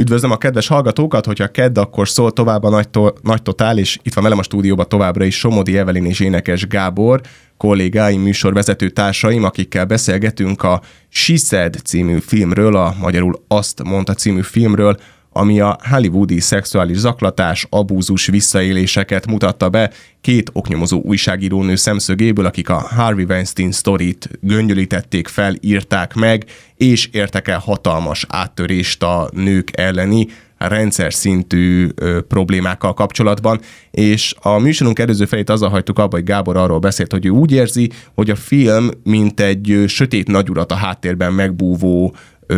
Üdvözlöm a kedves hallgatókat, hogyha kedd, akkor szól tovább a Nagy Totál, és itt van velem a stúdióban továbbra is Somodi Evelyn és Énekes Gábor, kollégáim, műsorvezető társaim, akikkel beszélgetünk a She Said című filmről, a magyarul Azt mondta című filmről, ami a hollywoodi szexuális zaklatás, abúzus, visszaéléseket mutatta be két oknyomozó újságírónő szemszögéből, akik a Harvey Weinstein sztorit göngyölítették fel, írták meg, és értek el hatalmas áttörést a nők elleni rendszer szintű problémákkal kapcsolatban, és a műsorunk előző felét azzal hagytuk abba, hogy Gábor arról beszélt, hogy ő úgy érzi, hogy a film mint egy sötét nagyurat a háttérben megbúvó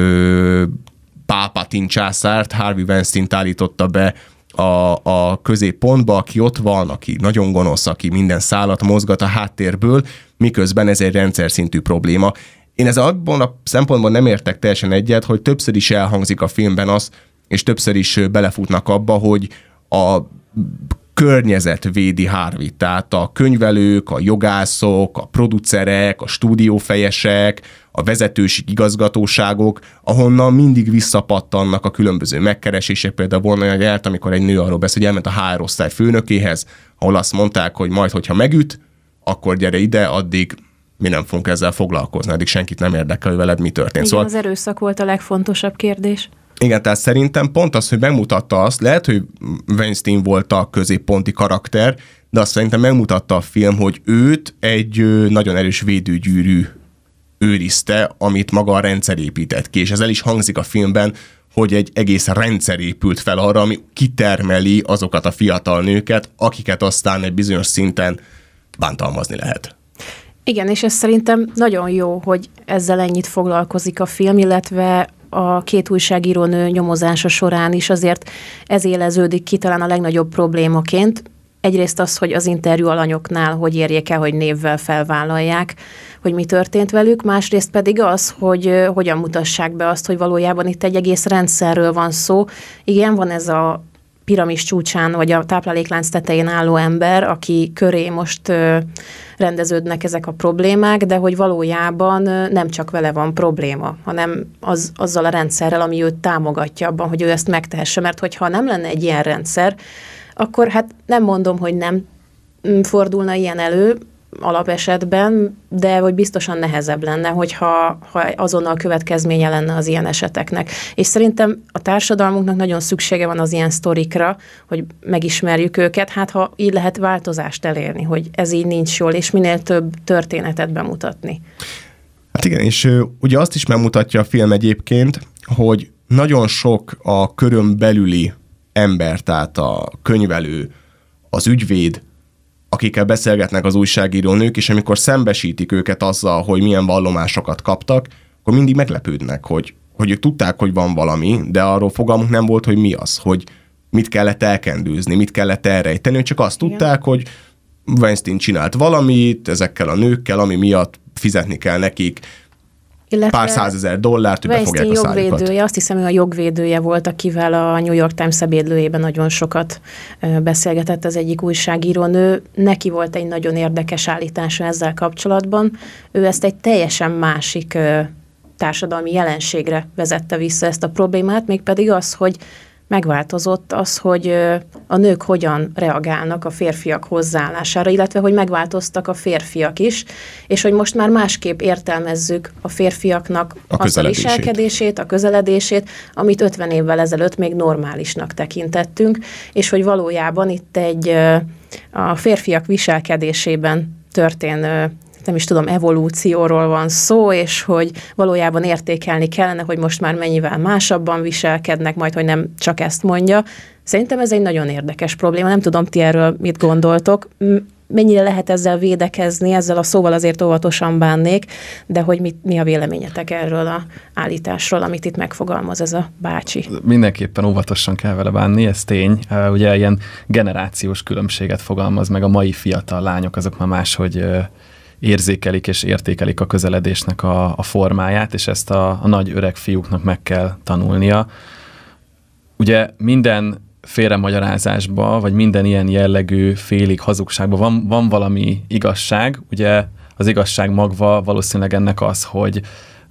Pálpatine császárt, Harvey Weinsteint állította be a középpontba, aki ott van, aki nagyon gonosz, aki minden szálat mozgat a háttérből, miközben ez egy rendszer szintű probléma. Én ezzel abban a szempontból nem értek teljesen egyet, hogy többször is elhangzik a filmben az, és többször is belefutnak abba, hogy a környezet védi Harvey-t, tehát a könyvelők, a jogászok, a producerek, a stúdiófejesek, a vezetőség igazgatóságok, ahonnan mindig visszapattannak a különböző megkeresések. Például volna olyan jelt, amikor egy nő arról beszél, hogy elment a HR osztály főnökéhez, ahol azt mondták, hogy majd, hogyha megüt, akkor gyere ide, addig mi nem fogunk ezzel foglalkozni, addig senkit nem érdekel, hogy veled mi történt. Igen, szóval az erőszak volt a legfontosabb kérdés. Igen, tehát szerintem pont az, hogy megmutatta azt, lehet, hogy Weinstein volt a középponti karakter, de azt szerintem megmutatta a film, hogy őt egy nagyon erős védőgyűrű őrizte, amit maga a rendszer épített ki, és ez el is hangzik a filmben, hogy egy egész rendszer épült fel arra, ami kitermeli azokat a fiatal nőket, akiket aztán egy bizonyos szinten bántalmazni lehet. Igen, és ez szerintem nagyon jó, hogy ezzel ennyit foglalkozik a film, illetve a két újságírónő nyomozása során is azért ez éleződik ki talán a legnagyobb problémaként. Egyrészt az, hogy az interjú alanyoknál hogy érjék el, hogy névvel felvállalják, hogy mi történt velük, másrészt pedig az, hogy hogyan mutassák be azt, hogy valójában itt egy egész rendszerről van szó. Igen, van ez a piramis csúcsán, vagy a tápláléklánc tetején álló ember, aki köré most rendeződnek ezek a problémák, de hogy valójában nem csak vele van probléma, hanem azzal a rendszerrel, ami őt támogatja abban, hogy ő ezt megtehesse, mert hogyha nem lenne egy ilyen rendszer, akkor hát nem mondom, hogy nem fordulna ilyen elő alapesetben, de hogy biztosan nehezebb lenne, hogyha azonnal következménye lenne az ilyen eseteknek. És szerintem a társadalmunknak nagyon szüksége van az ilyen sztorikra, hogy megismerjük őket, hát ha így lehet változást elérni, hogy ez így nincs jól, és minél több történetet bemutatni. Hát igen, és ugye azt is megmutatja a film egyébként, hogy nagyon sok a körön belüli ember, tehát a könyvelő, az ügyvéd, akikkel beszélgetnek az újságírónők, és amikor szembesítik őket azzal, hogy milyen vallomásokat kaptak, akkor mindig meglepődnek, hogy ők tudták, hogy van valami, de arról fogalmuk nem volt, hogy mi az, hogy mit kellett elkendőzni, mit kellett elrejteni, hogy csak azt tudták, hogy Weinstein csinált valamit ezekkel a nőkkel, ami miatt fizetni kell nekik pár $100,000, be fogják a szájukat. Jogvédője, azt hiszem, hogy a jogvédője volt, akivel a New York Times ebédlőjében nagyon sokat beszélgetett az egyik újságírónő. Neki volt egy nagyon érdekes állítása ezzel kapcsolatban. Ő ezt egy teljesen másik társadalmi jelenségre vezette vissza ezt a problémát, mégpedig az, hogy megváltozott az, hogy a nők hogyan reagálnak a férfiak hozzáállására, illetve hogy megváltoztak a férfiak is, és hogy most már másképp értelmezzük a férfiaknak azt a viselkedését, a közeledését, amit 50 évvel ezelőtt még normálisnak tekintettünk, és hogy valójában itt a férfiak viselkedésében történő, nem is tudom, evolúcióról van szó, és hogy valójában értékelni kellene, hogy most már mennyivel másabban viselkednek, majd, hogy nem csak ezt mondja. Szerintem ez egy nagyon érdekes probléma. Nem tudom, ti erről mit gondoltok. Mennyire lehet ezzel védekezni, ezzel a szóval azért óvatosan bánnék, de hogy mi a véleményetek erről az állításról, amit itt megfogalmaz ez a bácsi? Mindenképpen óvatosan kell vele bánni, ez tény. Ugye ilyen generációs különbséget fogalmaz meg, a mai fiatal lányok, azok már máshogy érzékelik és értékelik a közeledésnek a formáját, és ezt a nagy öreg fiúknak meg kell tanulnia. Ugye minden félremagyarázásban, vagy minden ilyen jellegű félig hazugságban van valami igazság. Ugye az igazság magva valószínűleg ennek az, hogy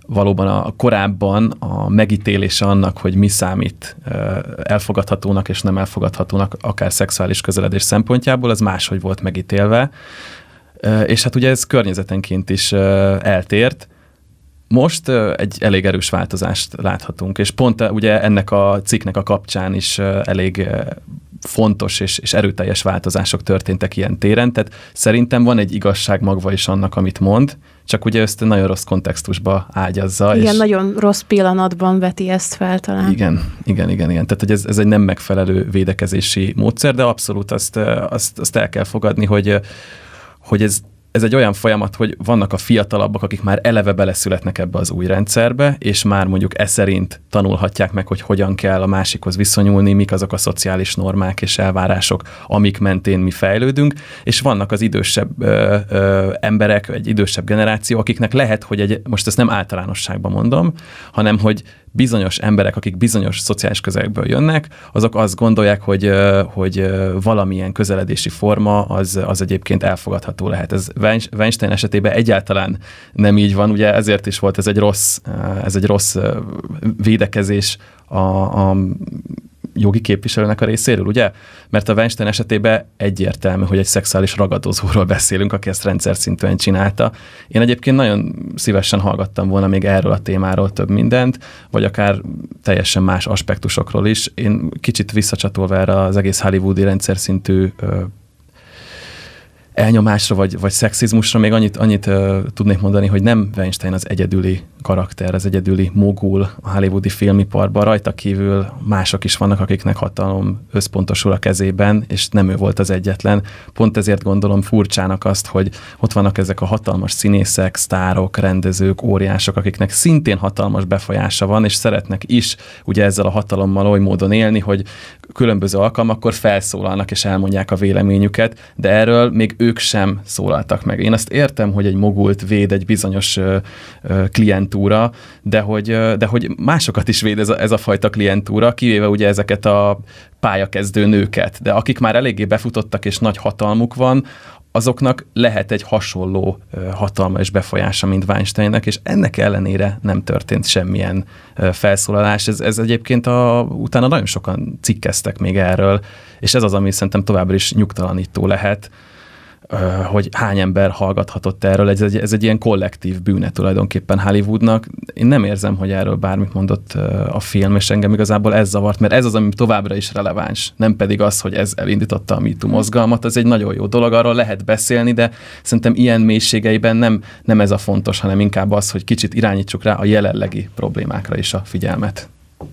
valóban a korábban a megítélése annak, hogy mi számít elfogadhatónak és nem elfogadhatónak akár szexuális közeledés szempontjából, az máshogy volt megítélve. És hát ugye ez környezetenként is eltért. Most egy elég erős változást láthatunk, és pont ugye ennek a cikknek a kapcsán is elég fontos és erőteljes változások történtek ilyen téren, tehát szerintem van egy igazság magva is annak, amit mond, csak ugye ezt nagyon rossz kontextusba ágyazza. Igen, nagyon rossz pillanatban veti ezt fel talán. Igen. Tehát hogy ez egy nem megfelelő védekezési módszer, de abszolút azt el kell fogadni, hogy ez egy olyan folyamat, hogy vannak a fiatalabbak, akik már eleve beleszületnek ebbe az új rendszerbe, és már mondjuk szerint tanulhatják meg, hogy hogyan kell a másikhoz viszonyulni, mik azok a szociális normák és elvárások, amik mentén mi fejlődünk, és vannak az idősebb emberek, egy idősebb generáció, akiknek lehet, hogy most ezt nem általánosságban mondom, hanem hogy bizonyos emberek, akik bizonyos szociális közegből jönnek, azok azt gondolják, hogy valamilyen közeledési forma az egyébként elfogadható lehet. Ez Weinstein esetében egyáltalán nem így van, ugye ezért is volt ez egy rossz védekezés a jogi képviselőnek a részéről, ugye? Mert a Weinstein esetében egyértelmű, hogy egy szexuális ragadozóról beszélünk, aki ezt rendszer szintűen csinálta. Én egyébként nagyon szívesen hallgattam volna még erről a témáról több mindent, vagy akár teljesen más aspektusokról is. Én kicsit visszacsatolva erre az egész hollywoodi rendszer szintű elnyomásra vagy szexizmusra még annyit tudnék mondani, hogy nem Weinstein az egyedüli karakter, az egyedüli mogul a hollywoodi filmiparban. Rajta kívül mások is vannak, akiknek hatalom összpontosul a kezében, és nem ő volt az egyetlen. Pont ezért gondolom furcsának azt, hogy ott vannak ezek a hatalmas színészek, sztárok, rendezők, óriások, akiknek szintén hatalmas befolyása van, és szeretnek is ugye ezzel a hatalommal oly módon élni, hogy különböző alkalmakkor felszólalnak és elmondják a véleményüket, de erről még ők sem szólaltak meg. Én azt értem, hogy egy mogult véd egy bizonyos klientúra, de hogy másokat is véd ez a fajta klientúra, kivéve ugye ezeket a pályakezdő nőket, de akik már eléggé befutottak és nagy hatalmuk van, azoknak lehet egy hasonló hatalma és befolyása, mint Weinsteinnek, és ennek ellenére nem történt semmilyen felszólalás. Ez egyébként utána nagyon sokan cikkeztek még erről, és ez az, ami szerintem továbbra is nyugtalanító lehet, hogy hány ember hallgathatott erről. Ez egy ilyen kollektív bűne tulajdonképpen Hollywoodnak. Én nem érzem, hogy erről bármit mondott a film, és engem igazából ez zavart, mert ez az, ami továbbra is releváns. Nem pedig az, hogy ez elindította a MeToo mozgalmat. Ez egy nagyon jó dolog, arról lehet beszélni, de szerintem ilyen mélységeiben nem ez a fontos, hanem inkább az, hogy kicsit irányítsuk rá a jelenlegi problémákra is a figyelmet.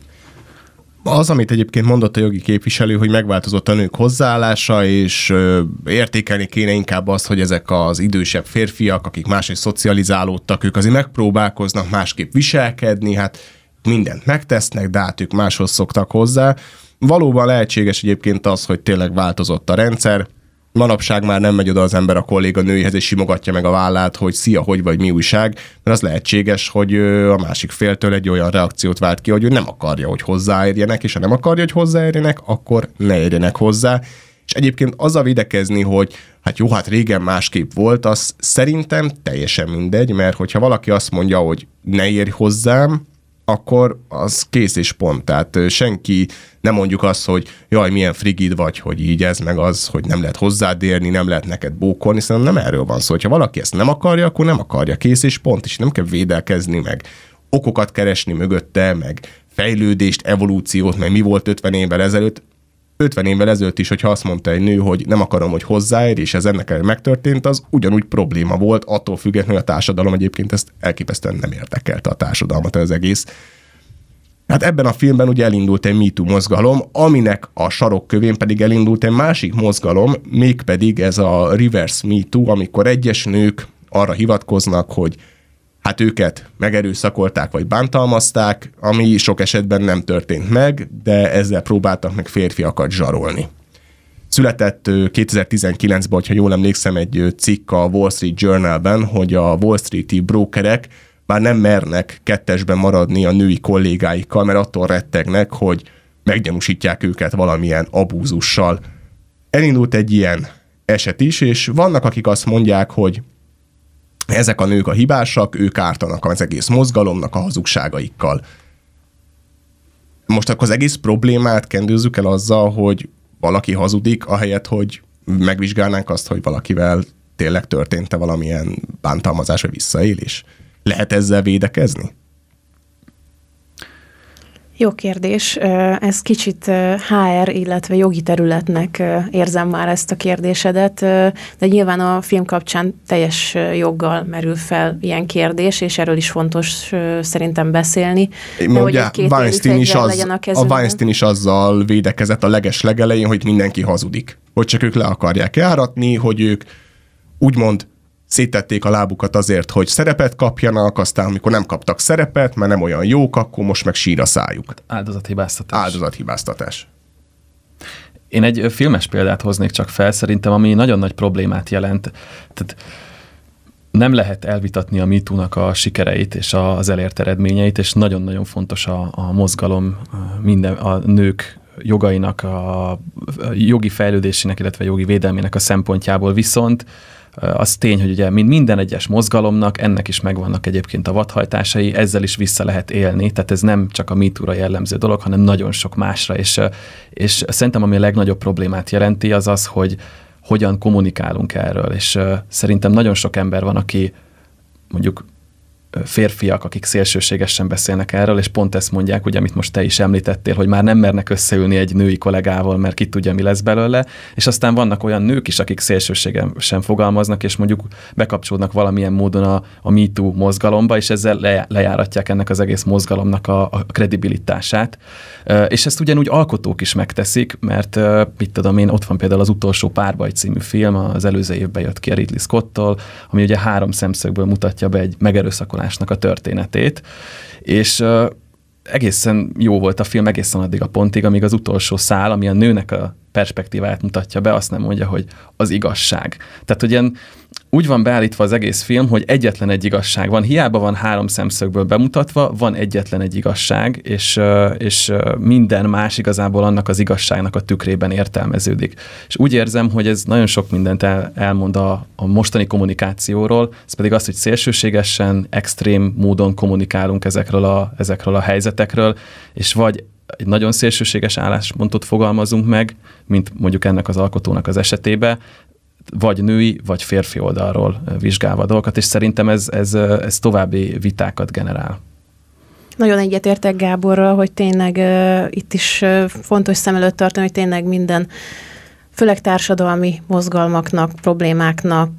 Az, amit egyébként mondott a jogi képviselő, hogy megváltozott a nők hozzáállása, és értékelni kéne inkább azt, hogy ezek az idősebb férfiak, akik máshogy szocializálódtak, ők azért megpróbálkoznak másképp viselkedni, hát mindent megtesznek, de hát ők máshoz szoktak hozzá. Valóban lehetséges egyébként az, hogy tényleg változott a rendszer. Manapság már nem megy oda az ember a kolléga nőihez, és simogatja meg a vállát, hogy szia, hogy vagy, mi újság, mert az lehetséges, hogy a másik féltől egy olyan reakciót vált ki, hogy ő nem akarja, hogy hozzáérjenek, és ha nem akarja, hogy hozzáérjenek, akkor ne érjenek hozzá. És egyébként azzal védekezni, hogy hát régen másképp volt, az szerintem teljesen mindegy, mert hogyha valaki azt mondja, hogy ne érj hozzám, akkor az kész és pont. Tehát senki nem mondjuk azt, hogy jaj, milyen frigid vagy, hogy így ez, meg az, hogy nem lehet hozzád érni, nem lehet neked bókolni, szerintem nem erről van szó. Hogyha valaki ezt nem akarja, akkor nem akarja, kész és pont, és nem kell védelkezni, meg okokat keresni mögötte, meg fejlődést, evolúciót, meg mi volt 50 évvel ezelőtt. 50 évvel ezelőtt is, hogyha azt mondta egy nő, hogy nem akarom, hogy hozzáér, és ez ennek megtörtént, az ugyanúgy probléma volt, attól függetlenül, hogy a társadalom egyébként ezt elképesztően nem érdekelte a társadalmat az egész. Hát ebben a filmben ugye elindult egy MeToo mozgalom, aminek a sarokkövén pedig elindult egy másik mozgalom, mégpedig ez a reverse MeToo, amikor egyes nők arra hivatkoznak, hogy hát őket megerőszakolták vagy bántalmazták, ami sok esetben nem történt meg, de ezzel próbáltak meg férfiakat zsarolni. Született 2019-ben, hogyha jól emlékszem, egy cikk a Wall Street Journalben, hogy a Wall Street-i brókerek már nem mernek kettesben maradni a női kollégáikkal, mert attól rettegnek, hogy meggyanúsítják őket valamilyen abúzussal. Elindult egy ilyen eset is, és vannak, akik azt mondják, hogy ezek a nők a hibásak, ők ártanak az egész mozgalomnak a hazugságaikkal. Most akkor az egész problémát kendőzzük el azzal, hogy valaki hazudik, ahelyett, hogy megvizsgálnánk azt, hogy valakivel tényleg történt-e valamilyen bántalmazás vagy visszaélés. Lehet ezzel védekezni? Jó kérdés. Ez kicsit HR, illetve jogi területnek érzem már ezt a kérdésedet, de nyilván a film kapcsán teljes joggal merül fel ilyen kérdés, és erről is fontos szerintem beszélni. De hogy a Weinstein is azzal védekezett a legelején, hogy mindenki hazudik. Hogy csak ők le akarják járatni, hogy ők úgymond széttették a lábukat azért, hogy szerepet kapjanak, aztán amikor nem kaptak szerepet, mert nem olyan jók, akkor most meg sír a szájuk. Áldozathibáztatás. Én egy filmes példát hoznék csak fel, szerintem, ami nagyon nagy problémát jelent. Tehát nem lehet elvitatni a MeToo-nak a sikereit és az elért eredményeit, és nagyon-nagyon fontos a mozgalom, a nők jogainak, a jogi fejlődésének, illetve jogi védelmének a szempontjából, viszont az tény, hogy ugye minden egyes mozgalomnak ennek is megvannak egyébként a vadhajtásai, ezzel is vissza lehet élni, tehát ez nem csak a MeToo-ra jellemző dolog, hanem nagyon sok másra, és szerintem ami a legnagyobb problémát jelenti, az az, hogy hogyan kommunikálunk erről, és szerintem nagyon sok ember van, aki mondjuk férfiak, akik szélsőségesen beszélnek erről, és pont ezt mondják, ugye, amit most te is említettél, hogy már nem mernek összeülni egy női kollégával, mert ki tudja, mi lesz belőle, és aztán vannak olyan nők is, akik szélsőségesen fogalmaznak, és mondjuk bekapcsolódnak valamilyen módon a MeToo mozgalomba, és ezzel lejáratják ennek az egész mozgalomnak a kredibilitását. És ezt ugyanúgy alkotók is megteszik, mert mit tudom én, ott van például az Utolsó párbaj című film, az előző évben jött ki a Ridley Scott-tól, ami ugye 3 szemszögből mutatja be egy megerőszakolásnak a történetét, és egészen jó volt a film egészen addig a pontig, amíg az utolsó szál, ami a nőnek a perspektíváját mutatja be, azt nem mondja, hogy az igazság. Tehát ugyan úgy van beállítva az egész film, hogy egyetlen egy igazság van. Hiába van 3 szemszögből bemutatva, van egyetlen egy igazság, és minden más igazából annak az igazságnak a tükrében értelmeződik. És úgy érzem, hogy ez nagyon sok mindent elmond a mostani kommunikációról, ez pedig az, hogy szélsőségesen, extrém módon kommunikálunk ezekről a helyzetekről, és vagy egy nagyon szélsőséges álláspontot fogalmazunk meg, mint mondjuk ennek az alkotónak az esetében, vagy női, vagy férfi oldalról vizsgálva a dolgokat, és szerintem ez további vitákat generál. Nagyon egyetértek Gáborral, hogy tényleg itt is fontos szem előtt tartani, hogy tényleg minden, főleg társadalmi mozgalmaknak, problémáknak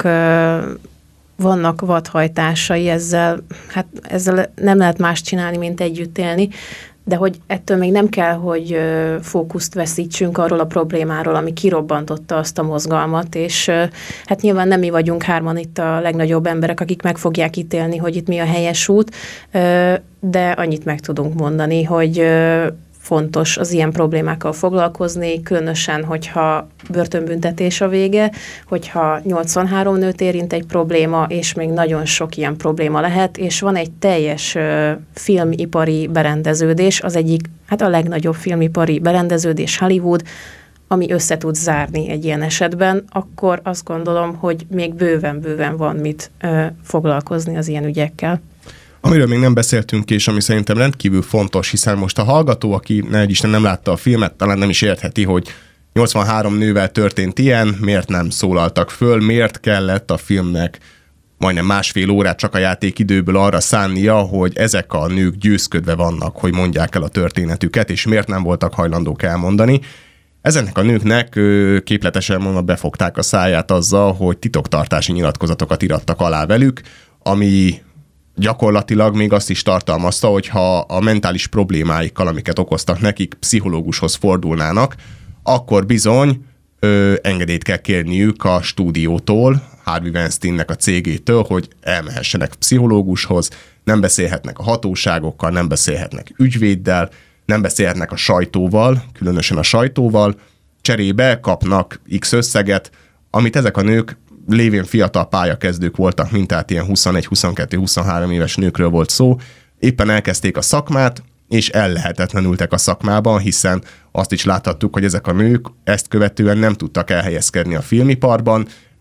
vannak vadhajtásai, ezzel nem lehet más csinálni, mint együtt élni, de hogy ettől még nem kell, hogy fókuszt veszítsünk arról a problémáról, ami kirobbantotta azt a mozgalmat, és hát nyilván nem mi vagyunk 3 itt a legnagyobb emberek, akik meg fogják ítélni, hogy itt mi a helyes út, de annyit meg tudunk mondani, hogy fontos az ilyen problémákkal foglalkozni, különösen, hogyha börtönbüntetés a vége, hogyha 83 nőt érint egy probléma, és még nagyon sok ilyen probléma lehet, és van egy teljes filmipari berendeződés, az egyik, hát a legnagyobb filmipari berendeződés Hollywood, ami össze tud zárni egy ilyen esetben, akkor azt gondolom, hogy még bőven van mit foglalkozni az ilyen ügyekkel. Amiről még nem beszéltünk, és ami szerintem rendkívül fontos, hiszen most a hallgató, aki nem látta a filmet, talán nem is értheti, hogy 83 nővel történt ilyen, miért nem szólaltak föl, miért kellett a filmnek majdnem 1,5 órát csak a játékidőből arra szánnia, hogy ezek a nők győzködve vannak, hogy mondják el a történetüket, és miért nem voltak hajlandók elmondani. Ezeknek a nőknek képletesen mondva befogták a száját azzal, hogy titoktartási nyilatkozatokat irattak alá velük, ami gyakorlatilag még azt is tartalmazta, hogy ha a mentális problémáikkal, amiket okoztak nekik, pszichológushoz fordulnának, akkor bizony engedélyt kell kérniük a stúdiótól, Harvey Weinsteinnek a cégétől, hogy elmehessenek pszichológushoz, nem beszélhetnek a hatóságokkal, nem beszélhetnek ügyvéddel, nem beszélhetnek a sajtóval, különösen a sajtóval, cserébe kapnak X összeget, amit ezek a nők lévén fiatal pályakezdők voltak, mint tehát ilyen 21-22-23 éves nőkről volt szó, éppen elkezdték a szakmát, és ellehetetlenültek a szakmában, hiszen azt is láthattuk, hogy ezek a nők ezt követően nem tudtak elhelyezkedni a filmiparban,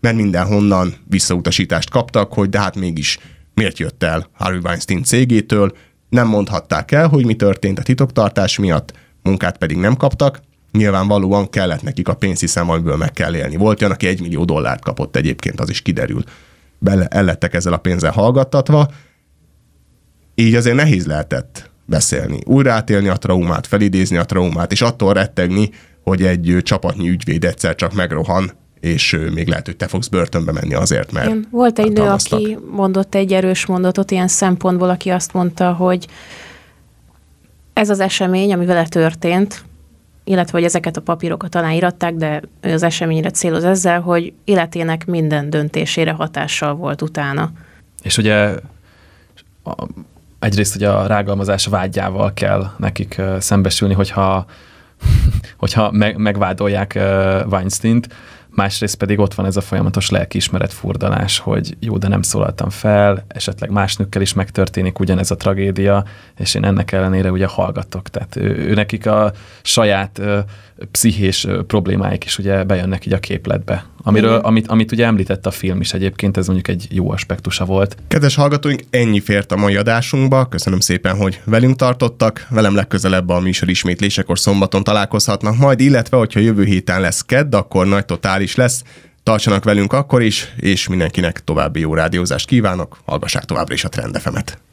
mert mindenhonnan visszautasítást kaptak, hogy de hát mégis miért jött el Harvey Weinstein cégétől, nem mondhatták el, hogy mi történt a titoktartás miatt, munkát pedig nem kaptak, nyilvánvalóan kellett nekik a pénz, hiszen amiből meg kell élni. Volt olyan, aki $1 millió kapott egyébként, az is kiderül. El lettek ezzel a pénzzel hallgattatva, így azért nehéz lehetett beszélni, újra átélni a traumát, felidézni a traumát, és attól rettegni, hogy egy csapatnyi ügyvéd egyszer csak megrohan, és még lehet, hogy te fogsz börtönbe menni azért, mert igen, volt egy nő, aki mondott egy erős mondatot ilyen szempontból, aki azt mondta, hogy ez az esemény, ami vele történt, illetve hogy ezeket a papírokat aláíratták, de ő az eseményre céloz ezzel, hogy életének minden döntésére hatással volt utána. És ugye egyrészt ugye a rágalmazás vágyával kell nekik szembesülni, hogyha megvádolják Weinsteint, másrészt pedig ott van ez a folyamatos lelkiismeret furdalás, hogy jó, de nem szólaltam fel, esetleg más nőkkel is megtörténik ugyanez a tragédia, és én ennek ellenére ugye hallgatok. Tehát ő nekik a saját pszichés problémáik is ugye bejönnek így a képletbe. Amit ugye említett a film is egyébként, ez mondjuk egy jó aspektusa volt. Kedves hallgatóink, ennyi fért a mai adásunkba. Köszönöm szépen, hogy velünk tartottak. Velem legközelebb a műsor ismétlésekor szombaton találkozhatnak majd, illetve hogyha jövő héten lesz kedd, akkor nagy totális lesz. Tartsanak velünk akkor is, és mindenkinek további jó rádiózást kívánok. Hallgassák továbbra is a Trend FM-et.